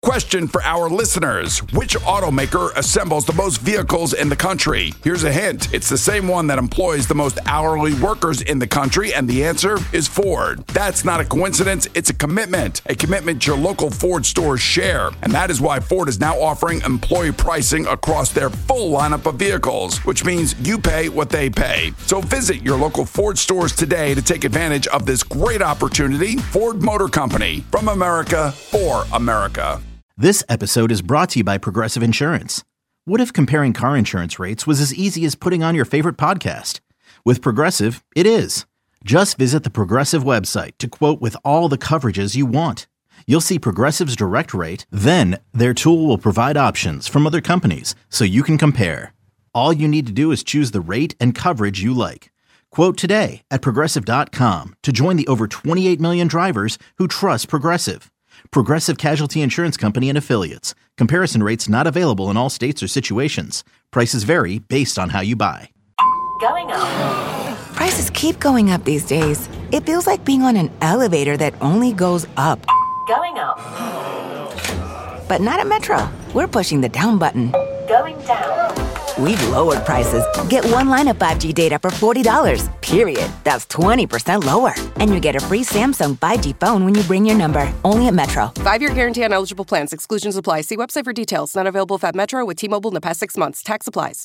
Question for our listeners. Which automaker assembles the most vehicles in the country? Here's a hint. It's the same one that employs the most hourly workers in the country, and the answer is Ford. That's not a coincidence. It's a commitment your local Ford stores share. And that is why Ford is now offering employee pricing across their full lineup of vehicles, which means you pay what they pay. So visit your local Ford stores today to take advantage of this great opportunity. Ford Motor Company, from America for America. This episode is brought to you by Progressive Insurance. What if comparing car insurance rates was as easy as putting on your favorite podcast? With Progressive, it is. Just visit the Progressive website to quote with all the coverages you want. You'll see Progressive's direct rate, then their tool will provide options from other companies so you can compare. All you need to do is choose the rate and coverage you like. Quote today at Progressive.com to join the over 28 million drivers who trust Progressive. Progressive Casualty Insurance Company and Affiliates. Comparison rates not available in all states or situations. Prices vary based on how you buy. Going up. Prices keep going up these days. It feels like being on an elevator that only goes up. Going up. But not at Metro. We're pushing the down button. Going down. We've lowered prices. Get one line of 5G data for $40, period. That's 20% lower. And you get a free Samsung 5G phone when you bring your number. Only at Metro. 5-year guarantee on eligible plans. Exclusions apply. See website for details. Not available at Metro with T-Mobile in the past 6 months. Tax applies.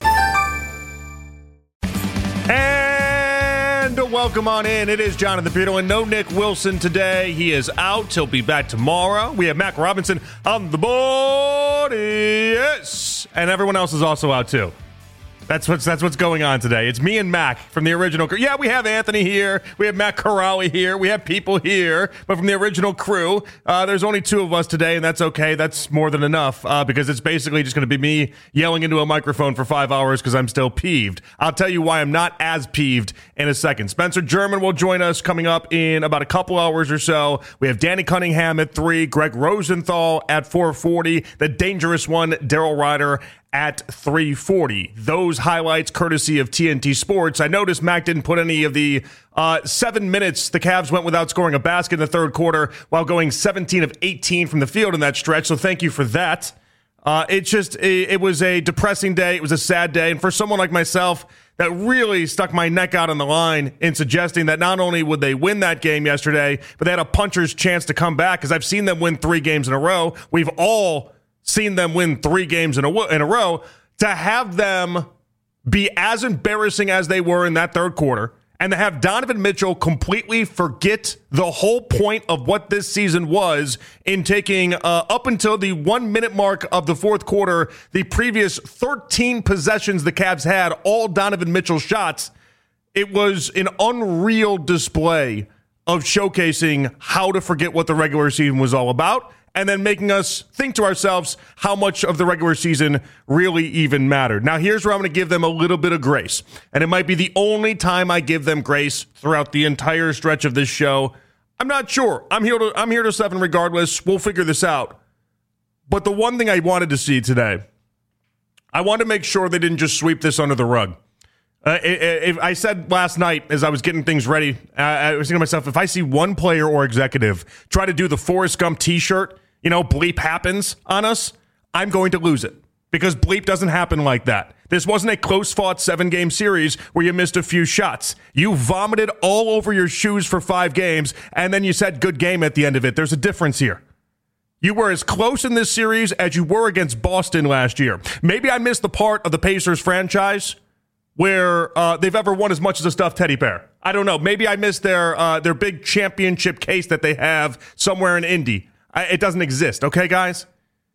And welcome on in. It is Jonathan Peterlin. No Nick Wilson today. He is out. He'll be back tomorrow. We have Mac Robinson on the board. Yes. And everyone else is also out too. That's what's going on today. It's me and Mac from the original crew. Yeah, we have Anthony here. We have Matt Corrali here. We have people here. But from the original crew, there's only two of us today, and that's okay. That's more than enough because it's basically just going to be me yelling into a microphone for 5 hours because I'm still peeved. I'll tell you why I'm not as peeved in a second. Spencer German will join us coming up in about a couple hours or so. We have Danny Cunningham at 3, Greg Rosenthal at 4:40, the dangerous one, Daryl Ryder, at 3:40. Those highlights courtesy of TNT Sports. I noticed Mac didn't put any of the 7 minutes the Cavs went without scoring a basket in the third quarter while going 17 of 18 from the field in that stretch, so thank you for that. It was a depressing day. It was a sad day, and for someone like myself that really stuck my neck out on the line in suggesting that not only would they win that game yesterday, but they had a puncher's chance to come back, because I've seen them win 3 games in a row. We've all seen them win 3 games in a row. To have them be as embarrassing as they were in that third quarter, and to have Donovan Mitchell completely forget the whole point of what this season was in taking up until the 1 minute mark of the fourth quarter, the previous 13 possessions the Cavs had, all Donovan Mitchell shots. It was an unreal display of showcasing how to forget what the regular season was all about, and then making us think to ourselves how much of the regular season really even mattered. Now, here's where I'm going to give them a little bit of grace, and it might be the only time I give them grace throughout the entire stretch of this show. I'm not sure. I'm here to 7 regardless. We'll figure this out. But the one thing I wanted to see today, I wanted to make sure they didn't just sweep this under the rug. I said last night as I was getting things ready, I was thinking to myself, if I see one player or executive try to do the Forrest Gump t-shirt, bleep happens on us, I'm going to lose it, because bleep doesn't happen like that. This wasn't a close-fought 7-game series where you missed a few shots. You vomited all over your shoes for 5 games, and then you said good game at the end of it. There's a difference here. You were as close in this series as you were against Boston last year. Maybe I missed the part of the Pacers franchise where they've ever won as much as a stuffed teddy bear. I don't know. Maybe I missed their big championship case that they have somewhere in Indy. It doesn't exist, okay, guys?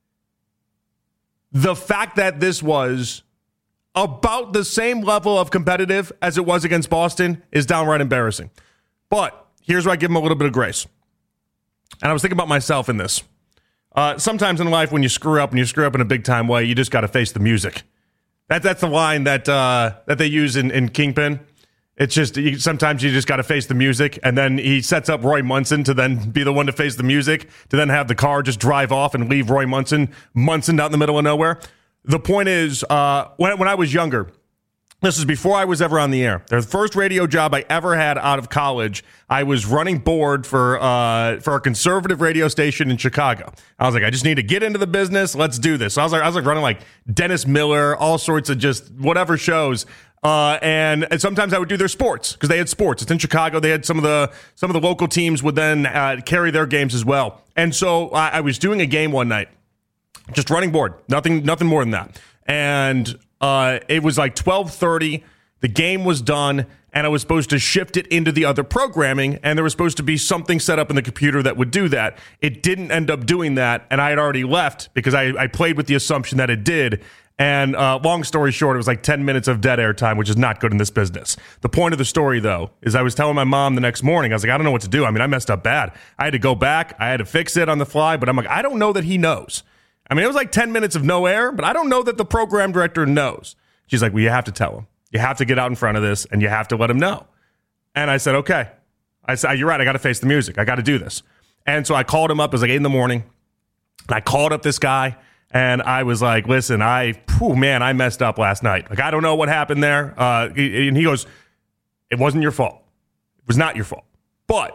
The fact that this was about the same level of competitive as it was against Boston is downright embarrassing. But here's where I give them a little bit of grace. And I was thinking about myself in this. Sometimes in life when you screw up, and you screw up in a big-time way, you just got to face the music. That's the line that they use in Kingpin. It's just sometimes you just got to face the music, and then he sets up Roy Munson to then be the one to face the music, to then have the car just drive off and leave Roy Munson out in the middle of nowhere. The point is, when I was younger, This is before I was ever on the air. The first radio job I ever had out of college, I was running board for a conservative radio station in Chicago. I was like, I just need to get into the business. Let's do this. So I was like running like Dennis Miller, all sorts of just whatever shows. And sometimes I would do their sports because they had sports. It's in Chicago. They had some of the local teams would then carry their games as well. And so I was doing a game one night, just running board, nothing more than that. And it was like 12:30. The game was done, and I was supposed to shift it into the other programming, and there was supposed to be something set up in the computer that would do that. It didn't end up doing that, and I had already left because I played with the assumption that it did. And long story short, it was like 10 minutes of dead air time, which is not good in this business. The point of the story, though, is I was telling my mom the next morning, I was like, I don't know what to do. I mean, I messed up bad. I had to go back. I had to fix it on the fly, but I'm like, I don't know that he knows. I mean, it was like 10 minutes of no air, but I don't know that the program director knows. She's like, well, you have to tell him. You have to get out in front of this, and you have to let him know. And I said, okay. I said, you're right. I got to face the music. I got to do this. And so I called him up. It was like 8 a.m. And I called up this guy, and I was like, listen, I messed up last night. Like, I don't know what happened there. And he goes, it wasn't your fault. It was not your fault. But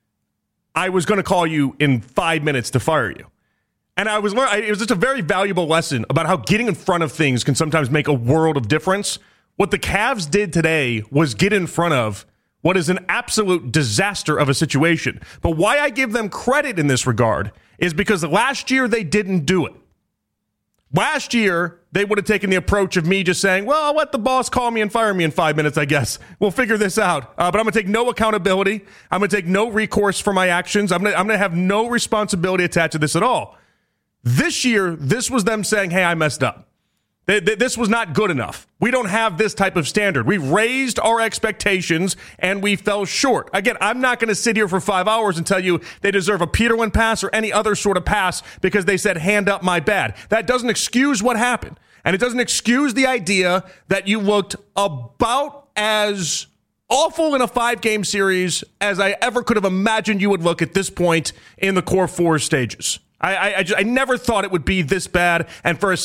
I was going to call you in 5 minutes to fire you. And it was just a very valuable lesson about how getting in front of things can sometimes make a world of difference. What the Cavs did today was get in front of what is an absolute disaster of a situation. But why I give them credit in this regard is because last year they didn't do it. Last year, they would have taken the approach of me just saying, well, I'll let the boss call me and fire me in 5 minutes, I guess. We'll figure this out. But I'm going to take no accountability. I'm going to take no recourse for my actions. I'm going to have no responsibility attached to this at all. This year, this was them saying, hey, I messed up. This was not good enough. We don't have this type of standard. We raised our expectations, and we fell short. Again, I'm not going to sit here for 5 hours and tell you they deserve a Peterlin pass or any other sort of pass because they said, hand up my bad. That doesn't excuse what happened. And it doesn't excuse the idea that you looked about as awful in a 5-game series as I ever could have imagined you would look at this point in the core 4 stages. I never thought it would be this bad, and for a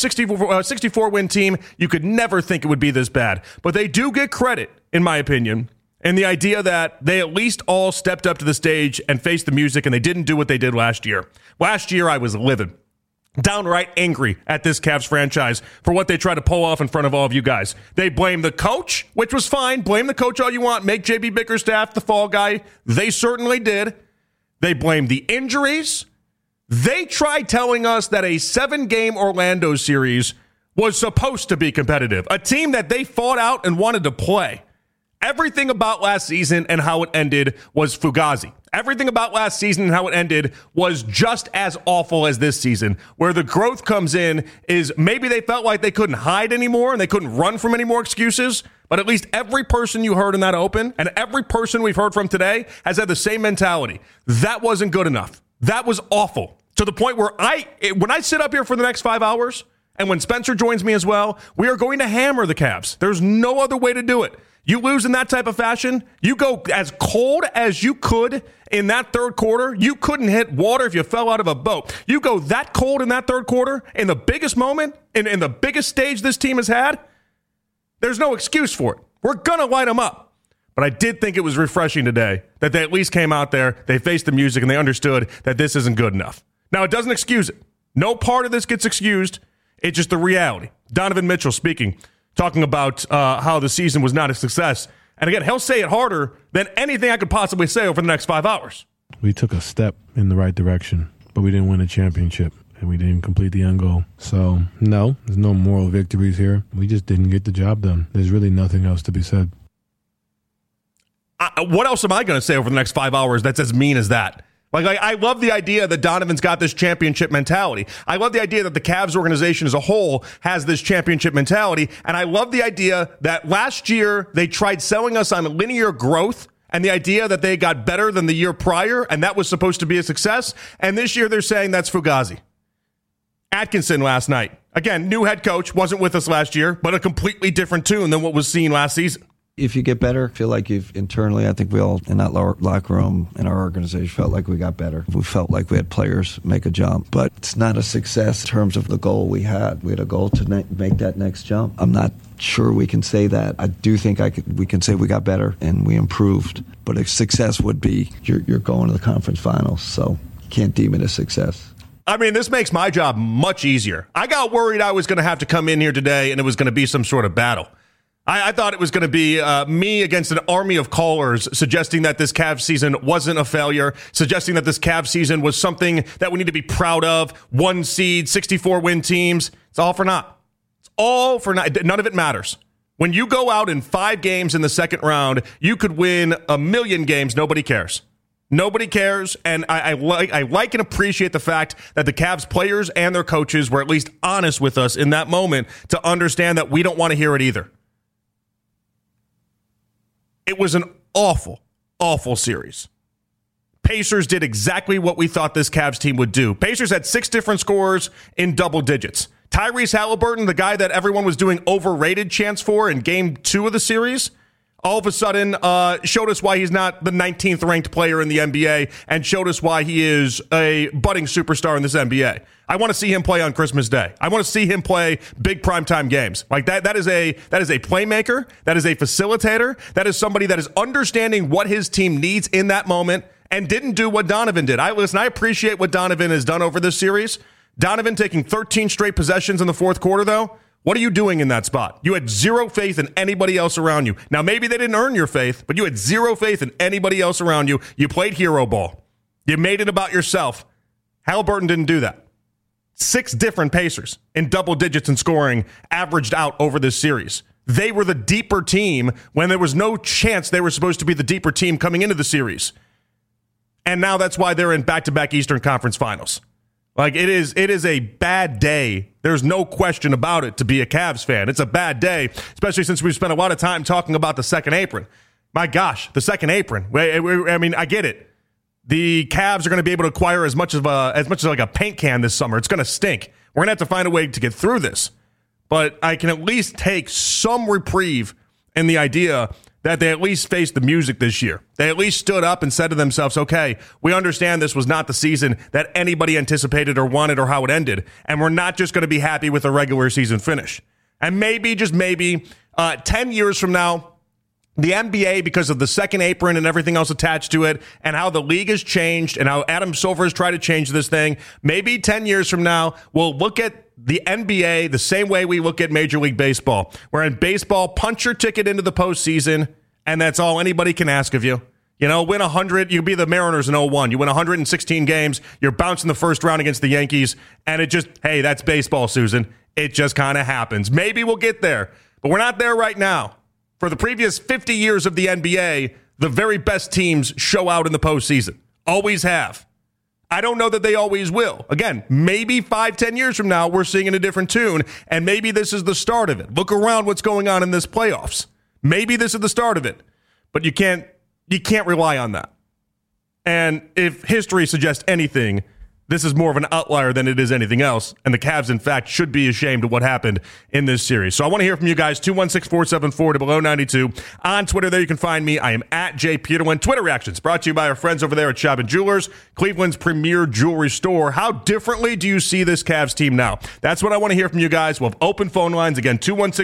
64-win team, you could never think it would be this bad. But they do get credit, in my opinion, in the idea that they at least all stepped up to the stage and faced the music, and they didn't do what they did last year. Last year, I was livid, downright angry at this Cavs franchise for what they tried to pull off in front of all of you guys. They blamed the coach, which was fine. Blame the coach all you want. Make J.B. Bickerstaff the fall guy. They certainly did. They blamed the injuries. They tried telling us that a 7-game Orlando series was supposed to be competitive, a team that they fought out and wanted to play. Everything about last season and how it ended was fugazi. Everything about last season and how it ended was just as awful as this season. Where the growth comes in is maybe they felt like they couldn't hide anymore and they couldn't run from any more excuses. But at least every person you heard in that open and every person we've heard from today has had the same mentality. That wasn't good enough. That was awful. To the point where when I sit up here for the next 5 hours, and when Spencer joins me as well, we are going to hammer the Cavs. There's no other way to do it. You lose in that type of fashion, you go as cold as you could in that third quarter. You couldn't hit water if you fell out of a boat. You go that cold in that third quarter, in the biggest moment, in the biggest stage this team has had, there's no excuse for it. We're going to light them up. But I did think it was refreshing today that they at least came out there, they faced the music, and they understood that this isn't good enough. Now, it doesn't excuse it. No part of this gets excused. It's just the reality. Donovan Mitchell speaking, talking about how the season was not a success. And again, he'll say it harder than anything I could possibly say over the next 5 hours. We took a step in the right direction, but we didn't win a championship, and we didn't complete the end goal. So, no, there's no moral victories here. We just didn't get the job done. There's really nothing else to be said. What else am I going to say over the next 5 hours that's as mean as that? Like, I love the idea that Donovan's got this championship mentality. I love the idea that the Cavs organization as a whole has this championship mentality. And I love the idea that last year they tried selling us on linear growth and the idea that they got better than the year prior, and that was supposed to be a success. And this year they're saying that's fugazi. Atkinson last night. Again, new head coach, wasn't with us last year, but a completely different tune than what was seen last season. If you get better, feel like you've internally, I think we all in that locker room in our organization felt like we got better. We felt like we had players make a jump, but it's not a success in terms of the goal we had. We had a goal to make that next jump. I'm not sure we can say that. I do think we can say we got better and we improved, but a success would be you're going to the conference finals, so you can't deem it a success. I mean, this makes my job much easier. I got worried I was going to have to come in here today and it was going to be some sort of battle. I thought it was going to be me against an army of callers suggesting that this Cavs season wasn't a failure, suggesting that this Cavs season was something that we need to be proud of. 1 seed, 64-win teams. It's all for naught. It's all for naught. None of it matters. When you go out in 5 games in the second round, you could win 1,000,000 games. Nobody cares. Nobody cares, and I like and appreciate the fact that the Cavs players and their coaches were at least honest with us in that moment to understand that we don't want to hear it either. It was an awful, awful series. Pacers did exactly what we thought this Cavs team would do. Pacers had 6 different scorers in double digits. Tyrese Halliburton, the guy that everyone was doing overrated chants for in game 2 of the series, all of a sudden showed us why he's not the 19th ranked player in the NBA and showed us why he is a budding superstar in this NBA. I want to see him play on Christmas Day. I want to see him play big primetime games. Like that is a playmaker, that is a facilitator, that is somebody that is understanding what his team needs in that moment and didn't do what Donovan did. I appreciate what Donovan has done over this series. Donovan taking 13 straight possessions in the fourth quarter, though. What are you doing in that spot? You had zero faith in anybody else around you. Now, maybe they didn't earn your faith, but you had zero faith in anybody else around you. You played hero ball. You made it about yourself. Halliburton didn't do that. 6 different Pacers in double digits in scoring averaged out over this series. They were the deeper team when there was no chance they were supposed to be the deeper team coming into the series. And now that's why they're in back-to-back Eastern Conference Finals. Like, it is a bad day. There's no question about it to be a Cavs fan. It's a bad day, especially since we've spent a lot of time talking about the second apron. My gosh, the second apron. I mean, I get it. The Cavs are going to be able to acquire as much as like a paint can this summer. It's going to stink. We're going to have to find a way to get through this. But I can at least take some reprieve in the idea that they at least faced the music this year. They at least stood up and said to themselves, okay, we understand this was not the season that anybody anticipated or wanted or how it ended, and we're not just going to be happy with a regular season finish. And maybe, just maybe, 10 years from now, the NBA, because of the second apron and everything else attached to it, and how the league has changed and how Adam Silver has tried to change this thing, maybe 10 years from now, we'll look at the NBA the same way we look at Major League Baseball, where in baseball, punch your ticket into the postseason, and that's all anybody can ask of you. You know, win 100, you be the Mariners in 01. You win 116 games, you're bouncing the first round against the Yankees, and it just, hey, that's baseball, Susan. It just kind of happens. Maybe we'll get there, but we're not there right now. For the previous 50 years of the NBA, the very best teams show out in the postseason. Always have. I don't know that they always will. Again, maybe 5-10 years from now, we're singing a different tune, and maybe this is the start of it. Look around what's going on in this playoffs. Maybe this is the start of it, but you can't rely on that. And if history suggests anything, this is more of an outlier than it is anything else, and the Cavs, in fact, should be ashamed of what happened in this series. So I want to hear from you guys, 216-474-0092. On Twitter, there you can find me. I am at Jay Peterlin. Twitter reactions brought to you by our friends over there at Schaub & Jewelers, Cleveland's premier jewelry store. How differently do you see this Cavs team now? That's what I want to hear from you guys. We'll have open phone lines. Again,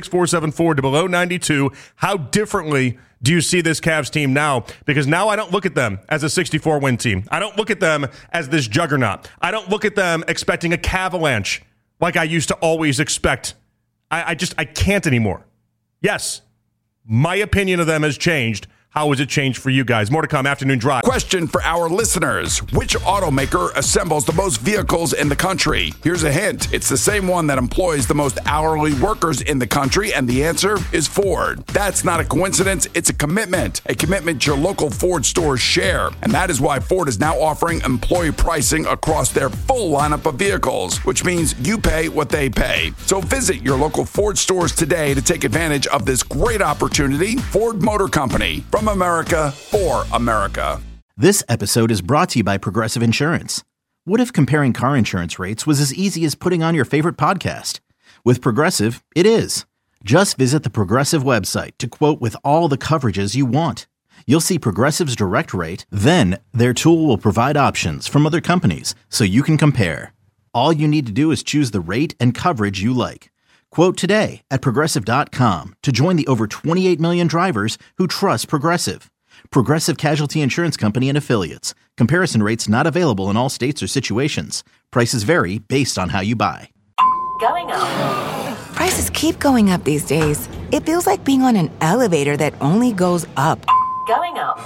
216-474-0092. How differently do you see this Cavs team now? Because now I don't look at them as a 64-win team. I don't look at them as this juggernaut. I don't look at them expecting a Cavalanche like I used to always expect. I can't anymore. Yes, my opinion of them has changed. How has it changed for you guys? More to come. Afternoon Drive. Question for our listeners. Which automaker assembles the most vehicles in the country? Here's a hint. It's the same one that employs the most hourly workers in the country, and the answer is Ford. That's not a coincidence. It's a commitment your local Ford stores share. And that is why Ford is now offering employee pricing across their full lineup of vehicles, which means you pay what they pay. So visit your local Ford stores today to take advantage of this great opportunity. Ford Motor Company. From America, for America. This episode is brought to you by Progressive Insurance. What if comparing car insurance rates was as easy as putting on your favorite podcast? With Progressive, it is. Just visit the Progressive website to quote with all the coverages you want. You'll see Progressive's direct rate, then their tool will provide options from other companies so you can compare. All you need to do is choose the rate and coverage you like. Quote today at Progressive.com to join the over 28 million drivers who trust Progressive. Progressive Casualty Insurance Company and Affiliates. Comparison rates not available in all states or situations. Prices vary based on how you buy. Going up. Prices keep going up these days. It feels like being on an elevator that only goes up. Going up.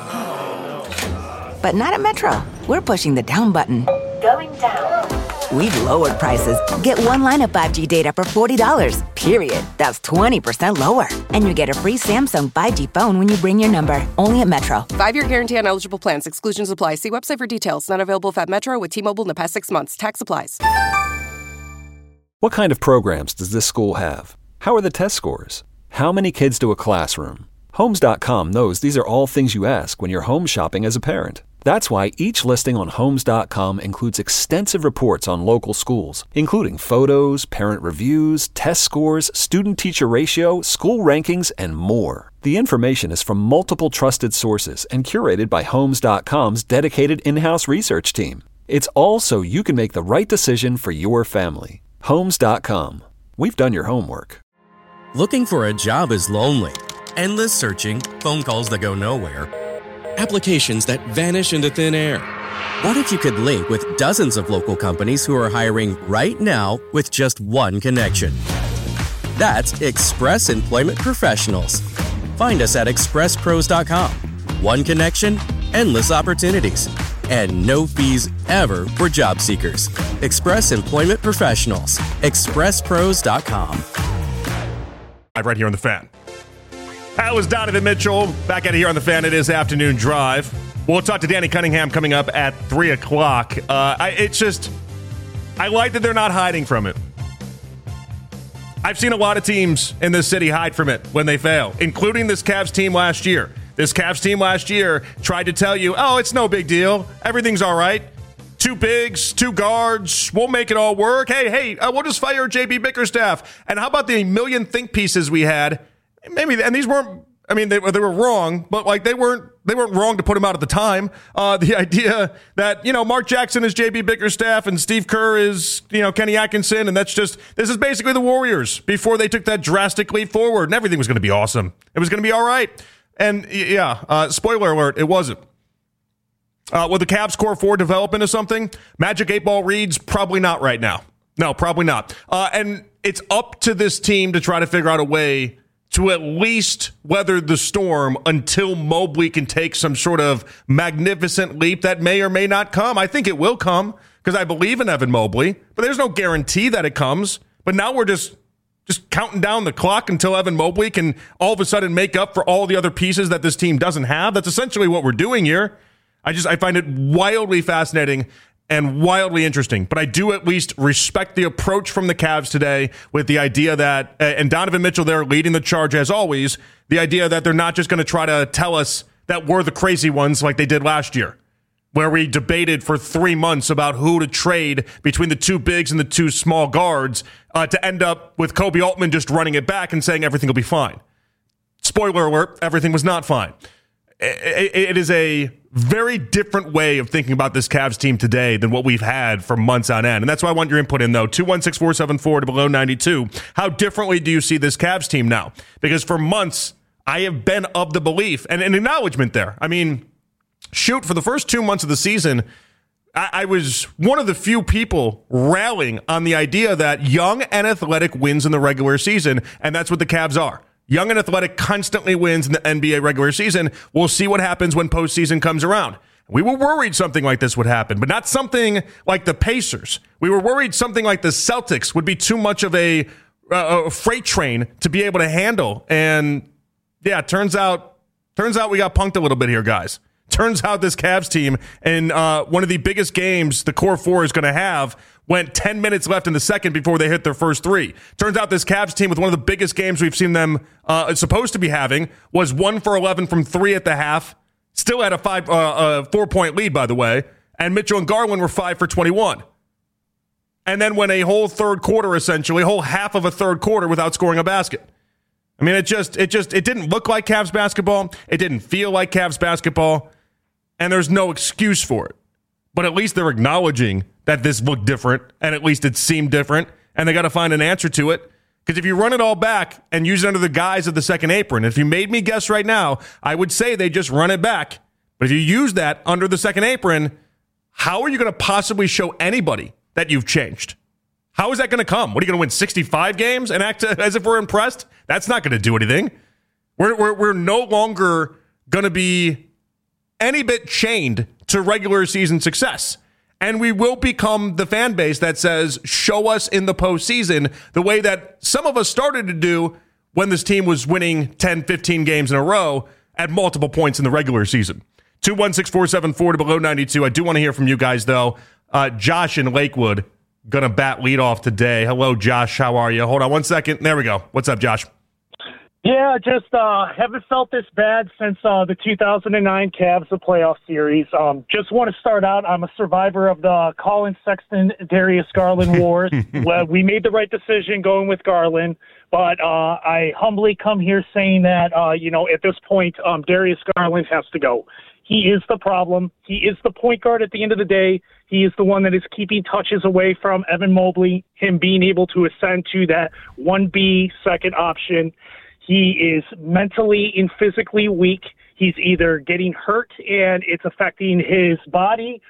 But not at Metro. We're pushing the down button. Going down. We've lowered prices. Get one line of 5G data for $40, period. That's 20% lower. And you get a free Samsung 5G phone when you bring your number. Only at Metro. 5-year guarantee on eligible plans. Exclusions apply. See website for details. Not available if at Metro with T-Mobile in the past 6 months. Tax applies. What kind of programs does this school have? How are the test scores? How many kids to a classroom? Homes.com knows these are all things you ask when you're home shopping as a parent. That's why each listing on Homes.com includes extensive reports on local schools, including photos, parent reviews, test scores, student-teacher ratio, school rankings, and more. The information is from multiple trusted sources and curated by Homes.com's dedicated in-house research team. It's all so you can make the right decision for your family. Homes.com. We've done your homework. Looking for a job is lonely. Endless searching, phone calls that go nowhere, applications that vanish into thin air. What if you could link with dozens of local companies who are hiring right now with just one connection? That's Express Employment Professionals. Find us at expresspros.com. One connection, endless opportunities, and no fees ever for job seekers. Express Employment Professionals. expresspros.com. Right here on The Fan. That was Donovan Mitchell. Back out of here on The Fan. It is Afternoon Drive. We'll talk to Danny Cunningham coming up at 3 o'clock. I like that they're not hiding from it. I've seen a lot of teams in this city hide from it when they fail, including this Cavs team last year. This Cavs team last year tried to tell you, oh, it's no big deal. Everything's all right. 2 bigs, 2 guards. We'll make it all work. Hey, we'll just fire JB Bickerstaff. And how about the million think pieces we had? Maybe, and these weren't, I mean, they were wrong, but like they weren't wrong to put him out at the time. The idea that, Mark Jackson is JB Bickerstaff and Steve Kerr is, Kenny Atkinson. And this is basically the Warriors before they took that drastic leap forward and everything was going to be awesome. It was going to be all right. And spoiler alert, it wasn't. Will the Cavs core 4 develop into something? Magic 8-ball reads, probably not right now. No, probably not. And it's up to this team to try to figure out a way to at least weather the storm until Mobley can take some sort of magnificent leap that may or may not come. I think it will come because I believe in Evan Mobley, but there's no guarantee that it comes. But now we're just counting down the clock until Evan Mobley can all of a sudden make up for all the other pieces that this team doesn't have. That's essentially what we're doing here. I find it wildly fascinating and wildly interesting, but I do at least respect the approach from the Cavs today with the idea that, and Donovan Mitchell there leading the charge as always, the idea that they're not just going to try to tell us that we're the crazy ones like they did last year, where we debated for 3 months about who to trade between the 2 bigs and the 2 small guards to end up with Kobe Altman just running it back and saying everything will be fine. Spoiler alert, everything was not fine. It is a very different way of thinking about this Cavs team today than what we've had for months on end. And that's why I want your input in, though. 216-474 to below 92. How differently do you see this Cavs team now? Because for months, I have been of the belief, and an acknowledgement there. I mean, shoot, for the first 2 months of the season, I was one of the few people rallying on the idea that young and athletic wins in the regular season, and that's what the Cavs are. Young and athletic constantly wins in the NBA regular season. We'll see what happens when postseason comes around. We were worried something like this would happen, but not something like the Pacers. We were worried something like the Celtics would be too much of a freight train to be able to handle. And yeah, turns out we got punked a little bit here, guys. Turns out this Cavs team in one of the biggest games the core 4 is going to have went 10 minutes left in the second before they hit their first 3. Turns out this Cavs team with one of the biggest games we've seen them supposed to be having was 1 for 11 from 3 at the half. Still had a 4-point lead, by the way. And Mitchell and Garland were 5 for 21. And then went a whole third quarter, essentially, a whole half of a third quarter without scoring a basket. I mean, it didn't look like Cavs basketball. It didn't feel like Cavs basketball. And there's no excuse for it. But at least they're acknowledging that this looked different, and at least it seemed different, and they got to find an answer to it. Because if you run it all back and use it under the guise of the second apron, if you made me guess right now, I would say they just run it back. But if you use that under the second apron, how are you going to possibly show anybody that you've changed? How is that going to come? What, are you going to win 65 games and act as if we're impressed? That's not going to do anything. We're no longer going to be any bit chained to regular season success. And we will become the fan base that says, show us in the postseason, the way that some of us started to do when this team was winning 10, 15 games in a row at multiple points in the regular season. 216-474 to below 92. I do want to hear from you guys, though. Josh in Lakewood going to bat leadoff today. Hello, Josh. How are you? Hold on 1 second. There we go. What's up, Josh? Yeah, just haven't felt this bad since the 2009 Cavs playoff series. Just want to start out, I'm a survivor of the Colin Sexton, Darius Garland wars. Well, we made the right decision going with Garland, but I humbly come here saying that, at this point, Darius Garland has to go. He is the problem. He is the point guard at the end of the day. He is the one that is keeping touches away from Evan Mobley, him being able to ascend to that 1B second option. He is mentally and physically weak. He's either getting hurt and it's affecting his body,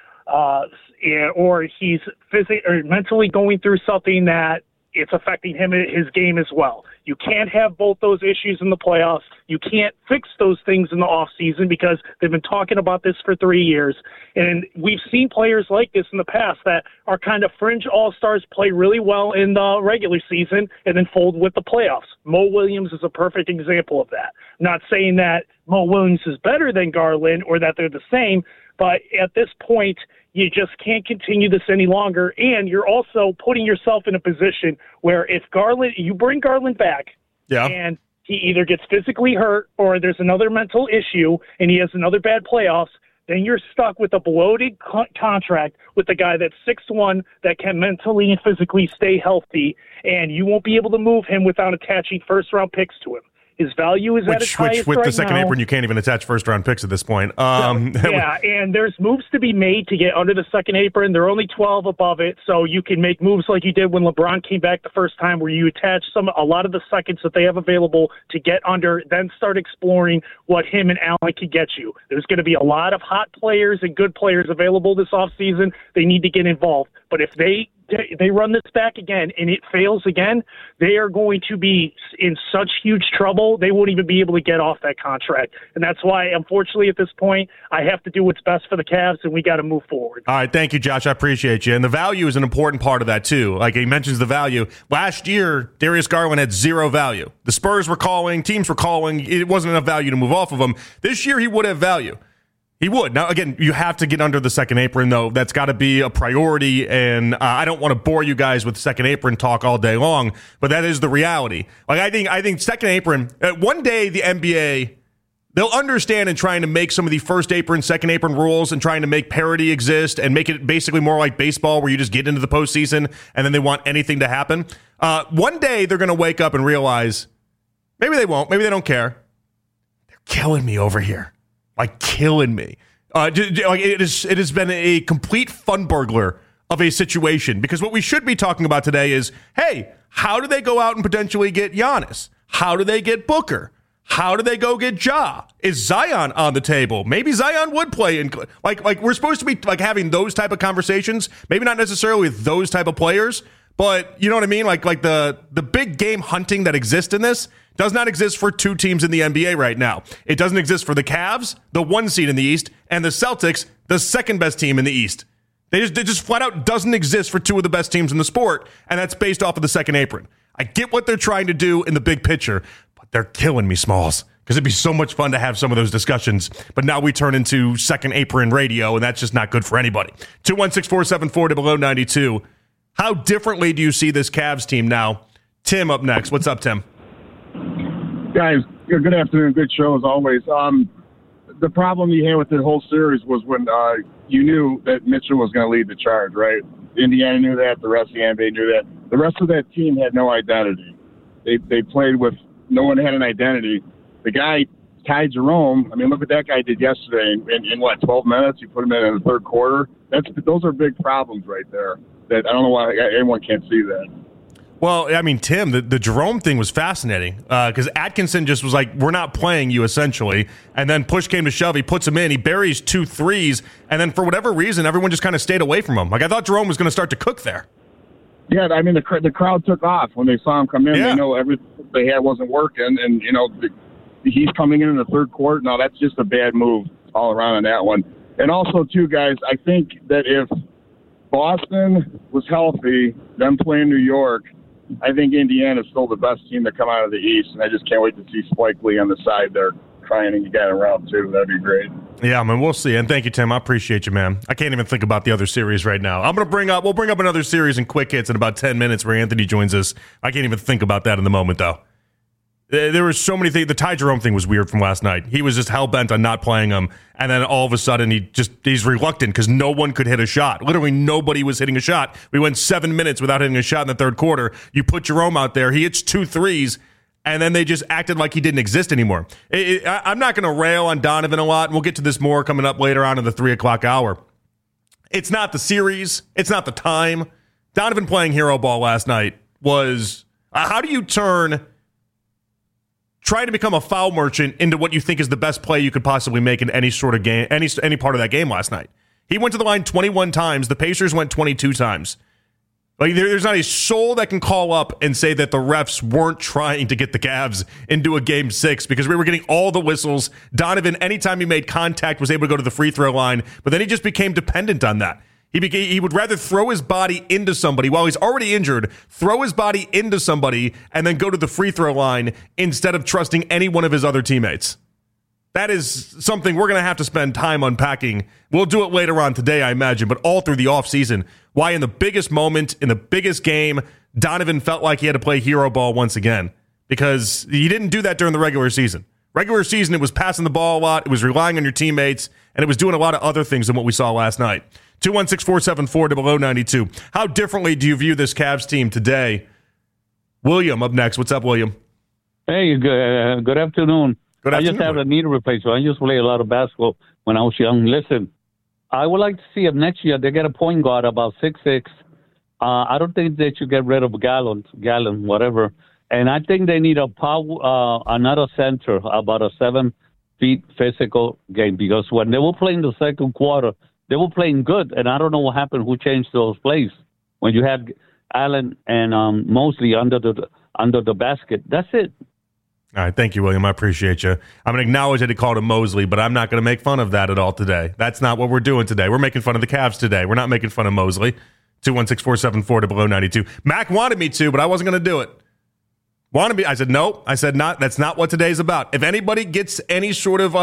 or he's mentally going through something that it's affecting him, his game as well. You can't have both those issues in the playoffs. You can't fix those things in the offseason because they've been talking about this for 3 years. And we've seen players like this in the past that are kind of fringe all-stars play really well in the regular season and then fold with the playoffs. Mo Williams is a perfect example of that. Not saying that Mo Williams is better than Garland or that they're the same, but at this point, you just can't continue this any longer, and you're also putting yourself in a position where if you bring Garland back, and he either gets physically hurt or there's another mental issue and he has another bad playoffs, then you're stuck with a bloated contract with a guy that's 6'1", that can mentally and physically stay healthy, and you won't be able to move him without attaching first-round picks to him. His value is at its highest with right the second now. apron, you can't even attach first-round picks at this point. Yeah, and there's moves to be made to get under the second apron. They're only 12 above it, so you can make moves like you did when LeBron came back the first time, where you attach a lot of the seconds that they have available to get under, then start exploring what him and Allen could get you. There's going to be a lot of hot players and good players available this offseason. They need to get involved. But if they run this back again and it fails again, they are going to be in such huge trouble, they won't even be able to get off that contract. And that's why, unfortunately, at this point, I have to do what's best for the Cavs, and we got to move forward. All right, thank you, Josh. I appreciate you. And the value is an important part of that, too. Like he mentions the value. Last year, Darius Garland had zero value. The Spurs were calling, teams were calling. It wasn't enough value to move off of him. This year, he would have value. He would. Now, again, you have to get under the second apron, though. That's got to be a priority, and I don't want to bore you guys with second apron talk all day long, but that is the reality. Like I think second apron, one day the NBA, they'll understand in trying to make some of the first apron, second apron rules and trying to make parity exist and make it basically more like baseball where you just get into the postseason and then they want anything to happen. One day they're going to wake up and realize, maybe they won't, maybe they don't care. They're killing me over here. Like killing me. It has been a complete fun burglar of a situation, because what we should be talking about today is, hey, how do they go out and potentially get Giannis? How do they get Booker? How do they go get Ja? Is Zion on the table? Maybe Zion would play in like we're supposed to be like having those type of conversations. Maybe not necessarily with those type of players, but you know what I mean? Like the big game hunting that exists in this does not exist for two teams in the NBA right now. It doesn't exist for the Cavs, the 1 seed in the East, and the Celtics, the second best team in the East. They just flat out doesn't exist for two of the best teams in the sport, and that's based off of the second apron. I get what they're trying to do in the big picture, but they're killing me, Smalls, because it'd be so much fun to have some of those discussions. But now we turn into second apron radio, and that's just not good for anybody. 216-474 to below 92. How differently do you see this Cavs team now? Tim up next. What's up, Tim? Guys, good afternoon. Good show as always. The problem you had with the whole series was when you knew that Mitchell was going to lead the charge, right? Indiana knew that. The rest of the NBA knew that. The rest of that team had no identity. They played with, no one had an identity. The guy, Ty Jerome, I mean, look what that guy did yesterday. In 12 minutes? He put him in the third quarter. Those are big problems right there. That I don't know why anyone can't see that. Well, I mean, Tim, the Jerome thing was fascinating because Atkinson just was like, we're not playing you, essentially. And then push came to shove. He puts him in. He buries 2 threes. And then for whatever reason, everyone just kind of stayed away from him. Like, I thought Jerome was going to start to cook there. Yeah, I mean, the crowd took off when they saw him come in. Yeah. They know everything they had wasn't working. And, he's coming in the third quarter. No, that's just a bad move all around on that one. And also, too, guys, I think that if Boston was healthy, them playing New York, I think Indiana's still the best team to come out of the East, and I just can't wait to see Spike Lee on the side there trying to get around, too. That'd be great. Yeah, I mean, we'll see. And thank you, Tim. I appreciate you, man. I can't even think about the other series right now. We'll bring up another series in quick hits in about 10 minutes where Anthony joins us. I can't even think about that in the moment, though. There were so many things. The Ty Jerome thing was weird from last night. He was just hell-bent on not playing him, and then all of a sudden he's reluctant because no one could hit a shot. Literally nobody was hitting a shot. We went 7 minutes without hitting a shot in the third quarter. You put Jerome out there, he hits 2 threes, and then they just acted like he didn't exist anymore. I'm not going to rail on Donovan a lot, and we'll get to this more coming up later on in the 3 o'clock hour. It's not the series. It's not the time. Donovan playing hero ball last night was how do you turn trying to become a foul merchant into what you think is the best play you could possibly make in any sort of game, any part of that game last night. He went to the line 21 times. The Pacers went 22 times. Like there's not a soul that can call up and say that the refs weren't trying to get the Cavs into a game 6 because we were getting all the whistles. Donovan, anytime he made contact, was able to go to the free throw line, but then he just became dependent on that. He would rather throw his body into somebody while he's already injured, throw his body into somebody, and then go to the free throw line instead of trusting any one of his other teammates. That is something we're going to have to spend time unpacking. We'll do it later on today, I imagine, but all through the offseason, why in the biggest moment, in the biggest game, Donovan felt like he had to play hero ball once again. Because he didn't do that during the regular season. Regular season, it was passing the ball a lot, it was relying on your teammates, and it was doing a lot of other things than what we saw last night. 216-474-0092. How differently do you view this Cavs team today? William up next. What's up, William? Hey, good afternoon. Good afternoon. I just have a knee replacement. I used to play a lot of basketball when I was young. Listen, I would like to see if next year they get a point guard about 6'6". I don't think they should get rid of Gallon, whatever. And I think they need another center, about a 7 feet physical game, because when they were playing the second quarter, they were playing good, and I don't know what happened. Who changed those plays when you had Allen and Mosley under the basket? That's it. All right, thank you, William. I appreciate you. I'm going to acknowledge that he called him Mosley, but I'm not going to make fun of that at all today. That's not what we're doing today. We're making fun of the Cavs today. We're not making fun of Mosley. 216-474-0092. Mac wanted me to, but I wasn't going to do it. I said no. I said not. That's not what today's about. If anybody gets any sort of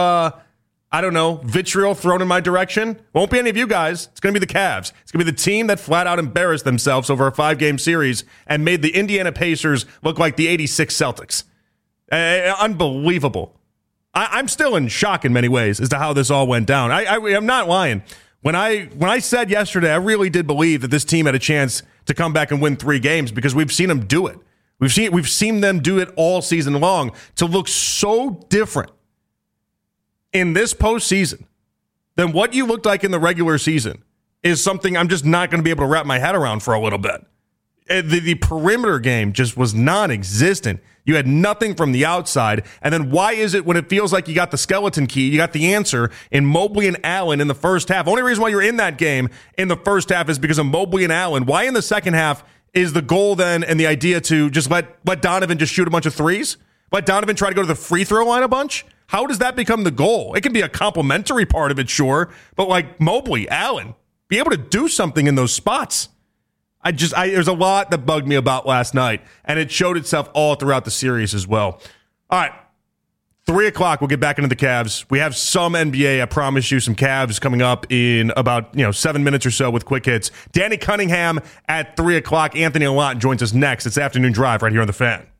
vitriol thrown in my direction, won't be any of you guys. It's going to be the Cavs. It's going to be the team that flat out embarrassed themselves over a 5-game series and made the Indiana Pacers look like the 86 Celtics. Unbelievable. I'm still in shock in many ways as to how this all went down. I'm not lying. When I said yesterday, I really did believe that this team had a chance to come back and win 3 games because we've seen them do it. We've seen them do it all season long. To look so different in this postseason than what you looked like in the regular season is something I'm just not going to be able to wrap my head around for a little bit. The perimeter game just was non-existent. You had nothing from the outside. And then why is it when it feels like you got the skeleton key, you got the answer in Mobley and Allen in the first half? Only reason why you're in that game in the first half is because of Mobley and Allen. Why in the second half is the goal then and the idea to just let Donovan just shoot a bunch of threes? Let Donovan try to go to the free throw line a bunch? How does that become the goal? It can be a complimentary part of it, sure, but like Mobley, Allen, be able to do something in those spots. There's a lot that bugged me about last night, and it showed itself all throughout the series as well. All right, 3 o'clock, we'll get back into the Cavs. We have some NBA, I promise you, some Cavs coming up in about 7 minutes or so with quick hits. Danny Cunningham at 3 o'clock. Anthony Lott joins us next. It's Afternoon Drive right here on The Fan.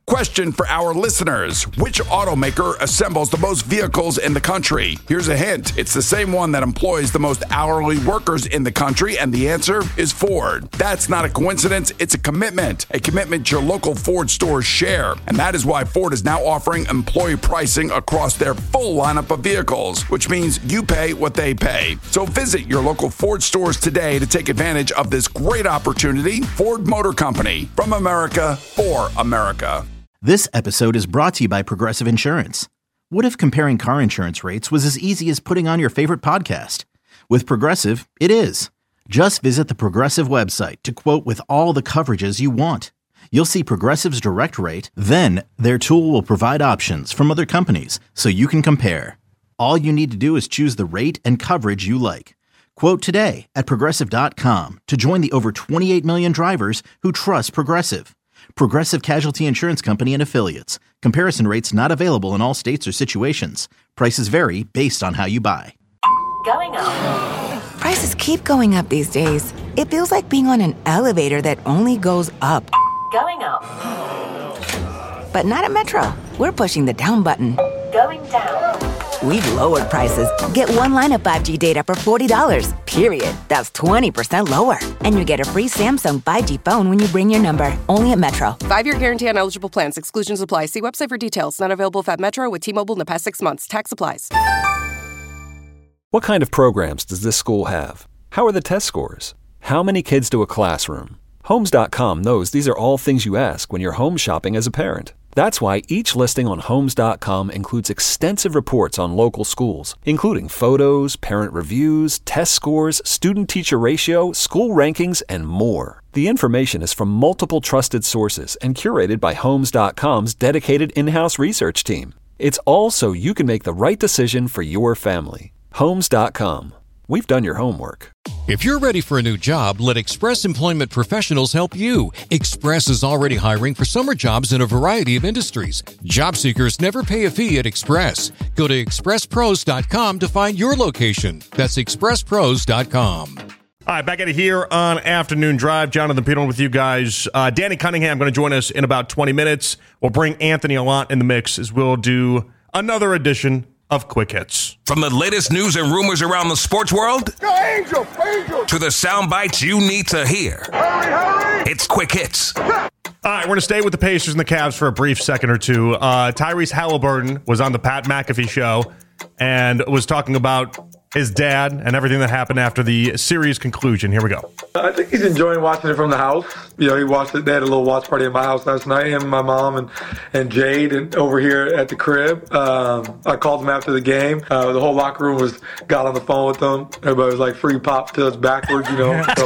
Question for our listeners. Which automaker assembles the most vehicles in the country? Here's a hint. It's the same one that employs the most hourly workers in the country, and the answer is Ford. That's not a coincidence. It's a commitment your local Ford stores share. And that is why Ford is now offering employee pricing across their full lineup of vehicles, which means you pay what they pay. So visit your local Ford stores today to take advantage of this great opportunity. Ford Motor Company, from America for America. This episode is brought to you by Progressive Insurance. What if comparing car insurance rates was as easy as putting on your favorite podcast? With Progressive, it is. Just visit the Progressive website to quote with all the coverages you want. You'll see Progressive's direct rate, then their tool will provide options from other companies so you can compare. All you need to do is choose the rate and coverage you like. Quote today at Progressive.com to join the over 28 million drivers who trust Progressive. Progressive Casualty Insurance Company and Affiliates. Comparison rates not available in all states or situations. Prices vary based on how you buy. Going up. Prices keep going up these days. It feels like being on an elevator that only goes up. Going up. But not at Metro. We're pushing the down button. Going down. We've lowered prices. Get one line of 5G data for $40, period. That's 20% lower. And you get a free Samsung 5G phone when you bring your number. Only at Metro. 5-year guarantee on eligible plans. Exclusions apply. See website for details. Not available at Metro with T-Mobile in the past 6 months. Tax applies. What kind of programs does this school have? How are the test scores? How many kids do a classroom? Homes.com knows these are all things you ask when you're home shopping as a parent. That's why each listing on Homes.com includes extensive reports on local schools, including photos, parent reviews, test scores, student-teacher ratio, school rankings, and more. The information is from multiple trusted sources and curated by Homes.com's dedicated in-house research team. It's all so you can make the right decision for your family. Homes.com. We've done your homework. If you're ready for a new job, let Express Employment Professionals help you. Express is already hiring for summer jobs in a variety of industries. Job seekers never pay a fee at Express. Go to expresspros.com to find your location. That's expresspros.com. All right, back at it here on Afternoon Drive. Jonathan Peterlin with you guys. Danny Cunningham going to join us in about 20 minutes. We'll bring Anthony Allant in the mix as we'll do another edition of Quick Hits. From the latest news and rumors around the sports world Go Angel, Angel. To the sound bites you need to hear. Hurry. It's Quick Hits. All right, we're going to stay with the Pacers and the Cavs for a brief second or two. Tyrese Halliburton was on the Pat McAfee show and was talking about his dad and everything that happened after the series conclusion. Here we go. I think he's enjoying watching it from the house. You know, he watched it. They had a little watch party at my house last night. Him, my mom, and Jade, and over here at the crib. I called him after the game. The whole locker room got on the phone with them. Everybody was like, free pop till it's backwards, you know. So,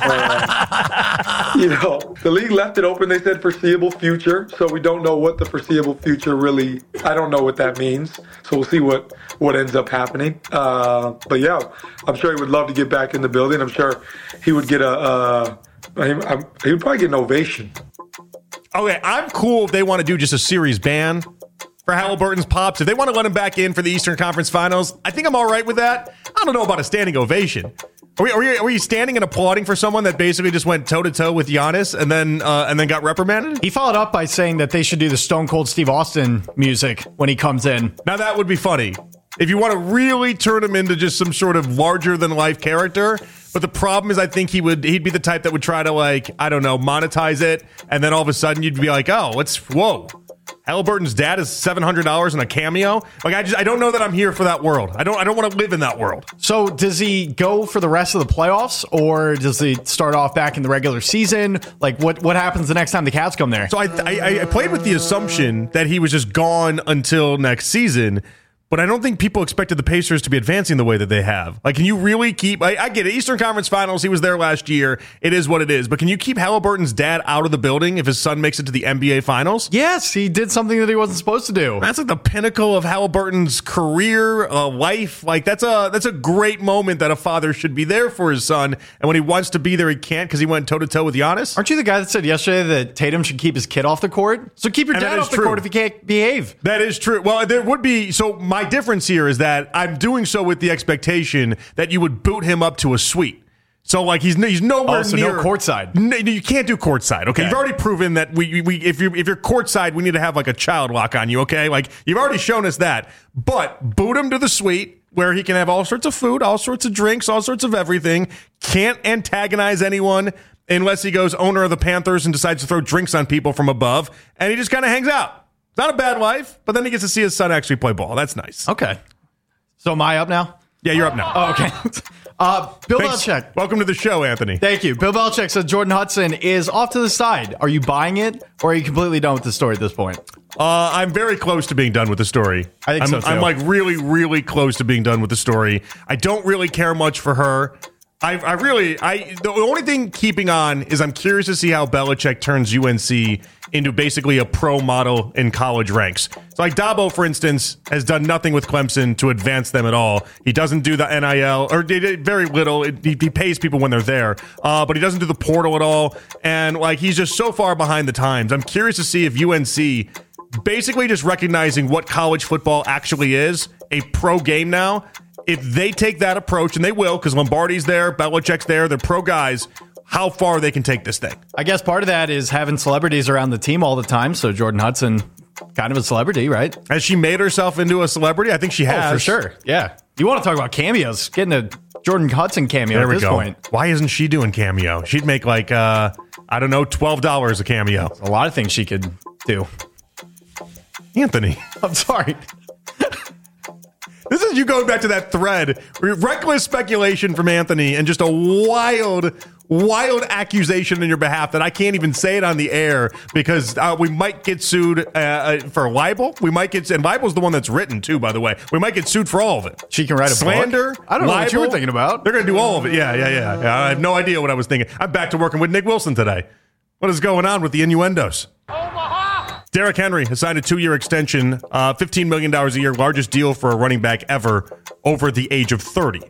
you know, the league left it open. They said foreseeable future. So we don't know what the foreseeable future really. I don't know what that means. So we'll see what ends up happening. But yeah, I'm sure he would love to get back in the building. I'm sure he would get he would probably get an ovation. Okay, I'm cool if they want to do just a series ban for Halliburton's pops. If they want to let him back in for the Eastern Conference Finals, I think I'm all right with that. I don't know about a standing ovation. Are we standing and applauding for someone that basically just went toe-to-toe with Giannis and then got reprimanded? He followed up by saying that they should do the Stone Cold Steve Austin music when he comes in. Now, that would be funny. If you want to really turn him into just some sort of larger-than-life character. But the problem is I think he'd be the type that would try to, like, I don't know, monetize it. And then all of a sudden you'd be like, oh, whoa. Halliburton's dad is $700 in a cameo. Like, I don't know that I'm here for that world. I don't want to live in that world. So does he go for the rest of the playoffs, or does he start off back in the regular season? Like, what happens the next time the Cavs come there? So I played with the assumption that he was just gone until next season. But I don't think people expected the Pacers to be advancing the way that they have. Like, can you really keep... I get it. Eastern Conference Finals, he was there last year. It is what it is. But can you keep Halliburton's dad out of the building if his son makes it to the NBA Finals? Yes, he did something that he wasn't supposed to do. That's like the pinnacle of Halliburton's career, life. Like, that's a great moment that a father should be there for his son. And when he wants to be there, he can't because he went toe-to-toe with Giannis. Aren't you the guy that said yesterday that Tatum should keep his kid off the court? So keep your dad off the court if he can't behave. That is true. Well, there would be... So my difference here is that I'm doing so with the expectation that you would boot him up to a suite. So, like, he's nowhere near no courtside. You can't do courtside. Okay, you've already proven that if you're courtside, we need to have like a child lock on you. Okay, like you've already shown us that. But boot him to the suite where he can have all sorts of food, all sorts of drinks, all sorts of everything. Can't antagonize anyone unless he goes owner of the Panthers and decides to throw drinks on people from above, and he just kind of hangs out. It's not a bad life, but then he gets to see his son actually play ball. That's nice. Okay. So am I up now? Yeah, you're up now. Oh, okay. Bill Belichick. Welcome to the show, Anthony. Thank you. Bill Belichick said Jordan Hudson is off to the side. Are you buying it, or are you completely done with the story at this point? I'm very close to being done with the story. I think so, too. I'm like really, really close to being done with the story. I don't really care much for her. The only thing keeping on is I'm curious to see how Belichick turns UNC into basically a pro model in college ranks. So like Dabo, for instance, has done nothing with Clemson to advance them at all. He doesn't do the NIL, or very little. He pays people when they're there, but he doesn't do the portal at all. And like he's just so far behind the times. I'm curious to see if UNC, basically just recognizing what college football actually is, a pro game now, if they take that approach, and they will, because Lombardi's there, Belichick's there, they're pro guys, how far they can take this thing. I guess part of that is having celebrities around the team all the time. So Jordan Hudson, kind of a celebrity, right? Has she made herself into a celebrity? I think she has. Oh, for sure. Yeah. You want to talk about cameos, getting a Jordan Hudson cameo at this point. Why isn't she doing cameo? She'd make like, I don't know, $12 a cameo. A lot of things she could do. Anthony. I'm sorry. This is you going back to that thread. Reckless speculation from Anthony and just a wild accusation in your behalf that I can't even say it on the air because we might get sued for libel. We might get, and libel's the one that's written too, by the way. We might get sued for all of it. She can write a slander. Book? I don't know what you were thinking about. They're going to do all of it. Yeah. I have no idea what I was thinking. I'm back to working with Nick Wilson today. What is going on with the innuendos? Derrick Henry has signed a 2-year extension, $15 million a year, largest deal for a running back ever over the age of 30.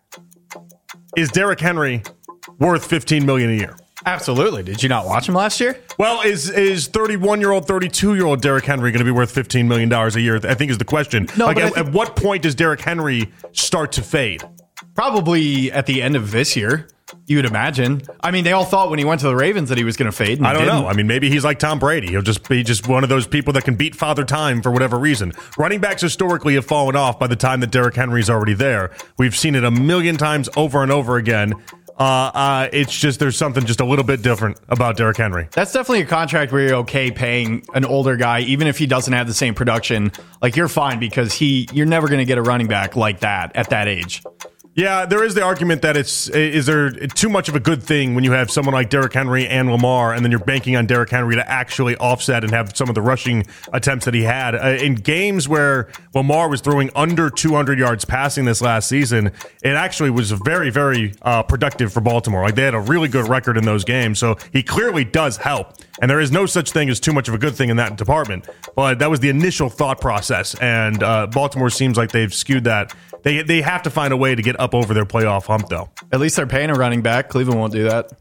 Is Derrick Henry worth $15 million a year? Absolutely. Did you not watch him last year? Well, is 31-year-old, 32-year-old Derrick Henry going to be worth $15 million a year? I think is the question. No, like, at what point does Derrick Henry start to fade? Probably at the end of this year. You would imagine. I mean, they all thought when he went to the Ravens that he was going to fade. And I don't know. I mean, maybe he's like Tom Brady. He'll just be one of those people that can beat Father Time for whatever reason. Running backs historically have fallen off by the time that Derrick Henry's already there. We've seen it a million times over and over again. It's just there's something just a little bit different about Derrick Henry. That's definitely a contract where you're okay paying an older guy, even if he doesn't have the same production. Like, you're fine because you're never going to get a running back like that at that age. Yeah, there is the argument that is there too much of a good thing when you have someone like Derrick Henry and Lamar, and then you're banking on Derrick Henry to actually offset and have some of the rushing attempts that he had. In games where Lamar was throwing under 200 yards passing this last season, it actually was very, very productive for Baltimore. Like, they had a really good record in those games, so he clearly does help. And there is no such thing as too much of a good thing in that department. But that was the initial thought process, and Baltimore seems like they've skewed that. They have to find a way to get up over their playoff hump, though. At least they're paying a running back. Cleveland won't do that.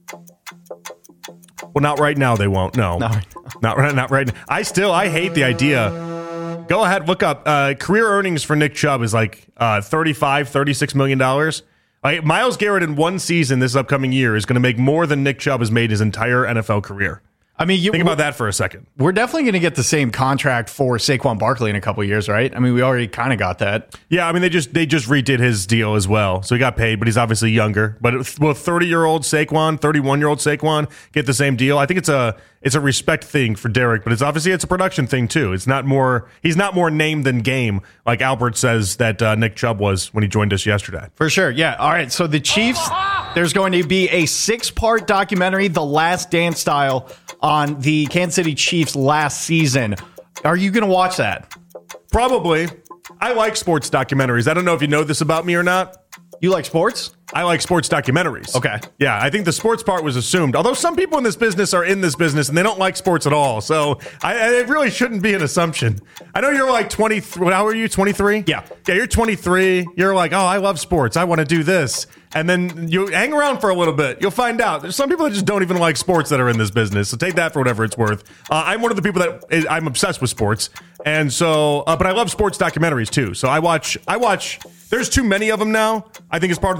Well, not right now. They won't. No, not right now. I hate the idea. Go ahead, look up career earnings for Nick Chubb is like $36 million. Like, Myles Garrett in one season this upcoming year is going to make more than Nick Chubb has made his entire NFL career. I mean, think about that for a second. We're definitely going to get the same contract for Saquon Barkley in a couple of years, right? I mean, we already kind of got that. Yeah, I mean, they just redid his deal as well, so he got paid, but he's obviously younger. But will 30-year-old Saquon, 31-year-old Saquon get the same deal? I think it's a respect thing for Derek, but it's a production thing too. He's not more name than game, like Albert says that Nick Chubb was when he joined us yesterday. For sure, yeah. All right, so the Chiefs, there's going to be a 6-part documentary, The Last Dance style, on the Kansas City Chiefs last season. Are you going to watch that? Probably. I like sports documentaries. I don't know if you know this about me or not. You like sports? I like sports documentaries. Okay. Yeah, I think the sports part was assumed. Although some people in this business are in this business and they don't like sports at all. So it really shouldn't be an assumption. I know you're like 23. How are you, 23? Yeah. Yeah, you're 23. You're like, oh, I love sports. I want to do this. And then you hang around for a little bit. You'll find out. There's some people that just don't even like sports that are in this business. So take that for whatever it's worth. I'm one of the people that I'm obsessed with sports. And so, but I love sports documentaries too. So I watch, there's too many of them now. I think it's part of the problem.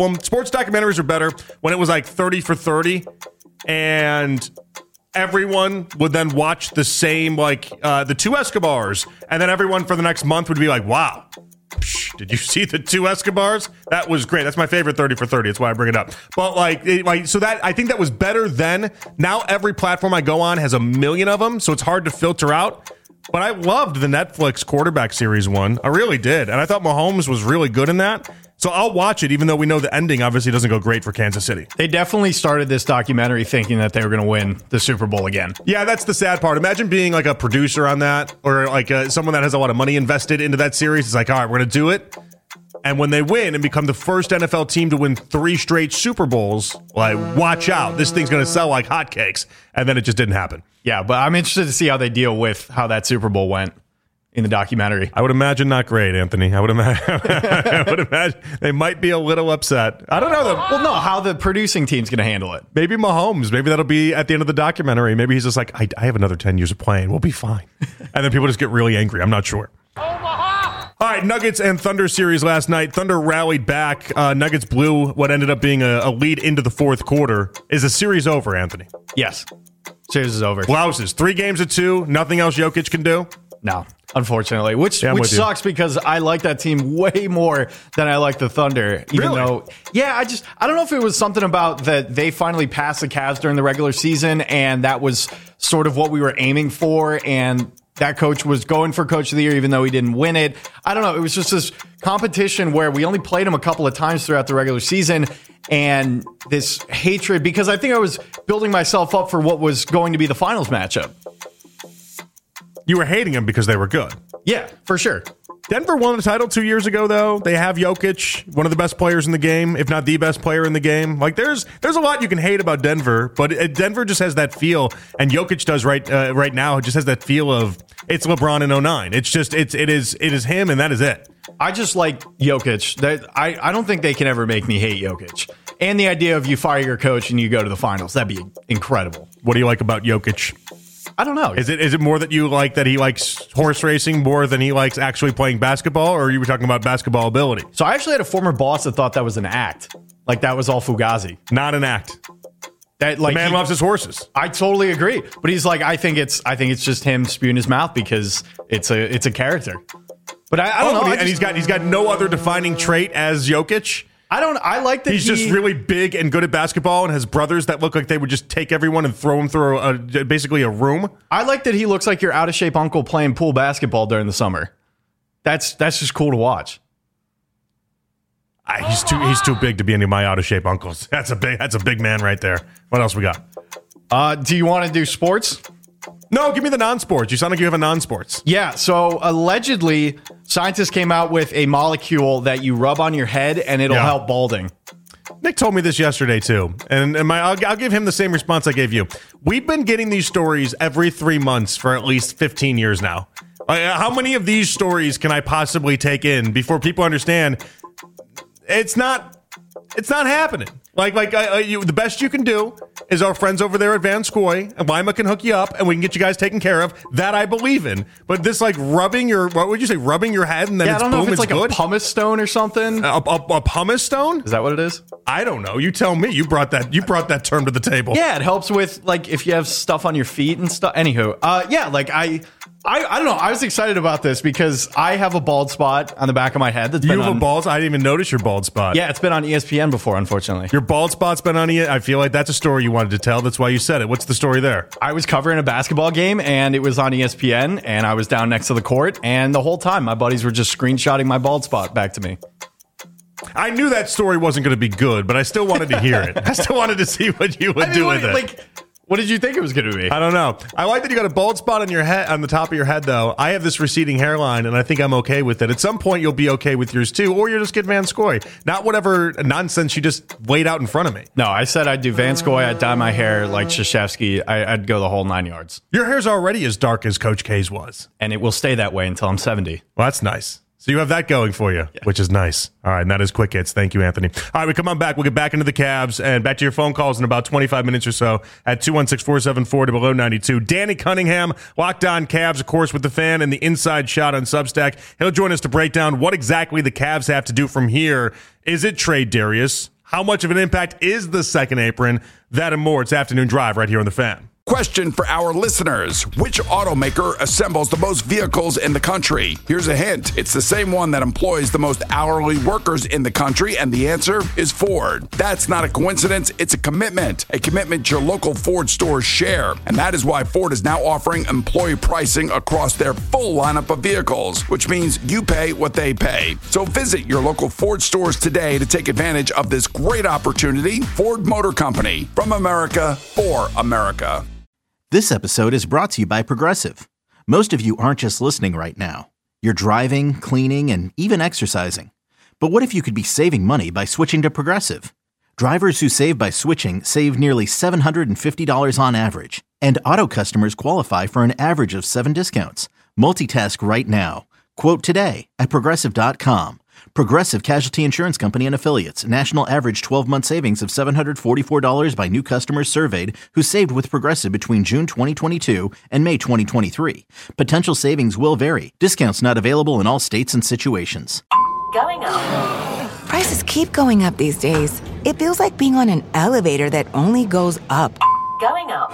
problem. Sports documentaries are better when it was like 30 for 30 and everyone would then watch the same, like the two Escobars, and then everyone for the next month would be like, wow, did you see the two Escobars? That was great. That's my favorite 30 for 30. That's why I bring it up. But so that I think that was better then. Now every platform I go on has a million of them, so it's hard to filter out. But I loved the Netflix quarterback series one. I really did. And I thought Mahomes was really good in that. So I'll watch it, even though we know the ending obviously doesn't go great for Kansas City. They definitely started this documentary thinking that they were going to win the Super Bowl again. Yeah, that's the sad part. Imagine being like a producer on that, or like someone that has a lot of money invested into that series. It's like, all right, we're going to do it. And when they win and become the first NFL team to win 3 straight Super Bowls, like, watch out. This thing's going to sell like hotcakes. And then it just didn't happen. Yeah, but I'm interested to see how they deal with how that Super Bowl went in the documentary. I would imagine not great, Anthony. I would imagine they might be a little upset. I don't know. Well, no, how the producing team's going to handle it. Maybe Mahomes. Maybe that'll be at the end of the documentary. Maybe he's just like, I have another 10 years of playing. We'll be fine. And then people just get really angry. I'm not sure. All right, Nuggets and Thunder series last night. Thunder rallied back. Nuggets blew what ended up being a lead into the fourth quarter. Is the series over, Anthony? Yes. Series is over. Blouses. 3 games at 2. Nothing else Jokic can do? No, unfortunately. Which sucks because I like that team way more than I like the Thunder. Even though, I don't know if it was something about that they finally passed the Cavs during the regular season, and that was sort of what we were aiming for, and that coach was going for Coach of the Year, even though he didn't win it. I don't know. It was just this competition where we only played him a couple of times throughout the regular season, and this hatred, because I think I was building myself up for what was going to be the finals matchup. You were hating them because they were good. Yeah, for sure. Denver won the title 2 years ago, though. They have Jokic, one of the best players in the game, if not the best player in the game. Like, there's a lot you can hate about Denver, but Denver just has that feel, and Jokic does right now. It just has that feel of it's LeBron in 09. It's just it is him, and that is it. I just like Jokic. I don't think they can ever make me hate Jokic. And the idea of you fire your coach and you go to the finals, that'd be incredible. What do you like about Jokic? I don't know. Is it more that you like that he likes horse racing more than he likes actually playing basketball, or you were talking about basketball ability? So I actually had a former boss that thought that was an act. Like that was all Fugazi. Not an act. That like the man loves his horses. I totally agree. But he's like, I think it's just him spewing his mouth because it's a character. But I don't know. And he's got no other defining trait as Jokic. I like that he's just really big and good at basketball and has brothers that look like they would just take everyone and throw him through basically a room. I like that he looks like your out of shape uncle playing pool basketball during the summer. That's just cool to watch. He's too big to be any of my out of shape uncles. That's a big man right there. What else we got? Do you want to do sports? No, give me the non-sports. You sound like you have a non-sports. Yeah, so allegedly, scientists came out with a molecule that you rub on your head and it'll help balding. Nick told me this yesterday, too. And I'll give him the same response I gave you. We've been getting these stories every 3 months for at least 15 years now. How many of these stories can I possibly take in before people understand it's not happening? The best you can do is our friends over there at Van Scoy, and Lima can hook you up, and we can get you guys taken care of. That I believe in. But this, rubbing your head, and then I don't know if it's like good? a pumice stone or something. A pumice stone? Is that what it is? I don't know. You tell me. You brought that term to the table. Yeah, it helps with, if you have stuff on your feet and stuff. Anywho, I don't know. I was excited about this because I have a bald spot on the back of my head. You have a bald spot? I didn't even notice your bald spot. Yeah, it's been on ESPN before, unfortunately. Your bald spot's been on ESPN? I feel like that's a story you wanted to tell. That's why you said it. What's the story there? I was covering a basketball game, and it was on ESPN, and I was down next to the court, and the whole time my buddies were just screenshotting my bald spot back to me. I knew that story wasn't going to be good, but I still wanted to hear it. I still wanted to see what you would do with it. What did you think it was going to be? I don't know. I like that you got a bald spot on your head, on the top of your head, though. I have this receding hairline, and I think I'm okay with it. At some point, you'll be okay with yours, too, or you'll just get Van Scoy. Not whatever nonsense you just laid out in front of me. No, I said I'd do Van Scoy. I'd dye my hair like Krzyzewski. I'd go the whole 9 yards. Your hair's already as dark as Coach K's was. And it will stay that way until I'm 70. Well, that's nice. So you have that going for you, which is nice. All right, and that is Quick Hits. Thank you, Anthony. All right, we come on back. We'll get back into the Cavs and back to your phone calls in about 25 minutes or so at 216-474-0092. Danny Cunningham, Locked On Cavs, of course, with the Fan and the Inside Shot on Substack. He'll join us to break down what exactly the Cavs have to do from here. Is it trade Darius? How much of an impact is the second apron? That and more. It's Afternoon Drive right here on The Fan. Question for our listeners. Which automaker assembles the most vehicles in the country? Here's a hint. It's the same one that employs the most hourly workers in the country, and the answer is Ford. That's not a coincidence. It's a commitment your local Ford stores share. And that is why Ford is now offering employee pricing across their full lineup of vehicles, which means you pay what they pay. So visit your local Ford stores today to take advantage of this great opportunity. Ford Motor Company, from America, for America. This episode is brought to you by Progressive. Most of you aren't just listening right now. You're driving, cleaning, and even exercising. But what if you could be saving money by switching to Progressive? Drivers who save by switching save nearly $750 on average. And auto customers qualify for an average of 7 discounts. Multitask right now. Quote today at Progressive.com. Progressive Casualty Insurance Company and Affiliates. National average 12-month savings of $744 by new customers surveyed who saved with Progressive between June 2022 and May 2023. Potential savings will vary. Discounts not available in all states and situations. Going up. Prices keep going up these days. It feels like being on an elevator that only goes up. Going up.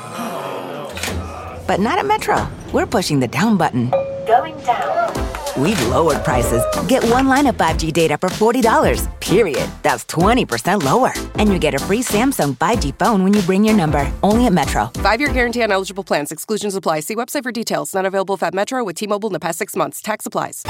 But not at Metro. We're pushing the down button. Going down. We've lowered prices. Get one line of 5G data for $40, period. That's 20% lower. And you get a free Samsung 5G phone when you bring your number. Only at Metro. 5-year guarantee on eligible plans. Exclusions apply. See website for details. Not available at Metro with T-Mobile in the past 6 months. Tax applies.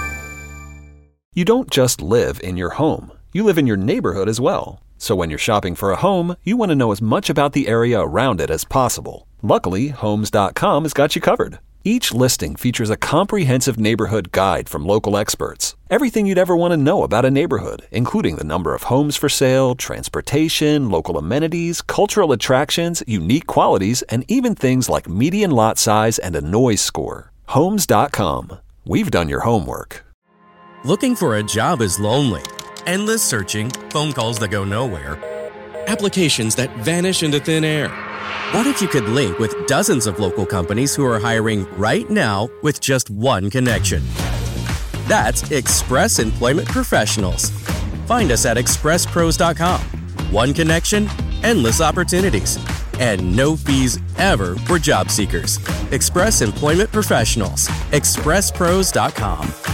You don't just live in your home. You live in your neighborhood as well. So when you're shopping for a home, you want to know as much about the area around it as possible. Luckily, Homes.com has got you covered. Each listing features a comprehensive neighborhood guide from local experts. Everything you'd ever want to know about a neighborhood, including the number of homes for sale, transportation, local amenities, cultural attractions, unique qualities, and even things like median lot size and a noise score. Homes.com. We've done your homework. Looking for a job is lonely. Endless searching, phone calls that go nowhere, applications that vanish into thin air. What if you could link with dozens of local companies who are hiring right now with just one connection? That's Express Employment Professionals. Find us at expresspros.com. One connection, endless opportunities, and no fees ever for job seekers. Express Employment Professionals. expresspros.com.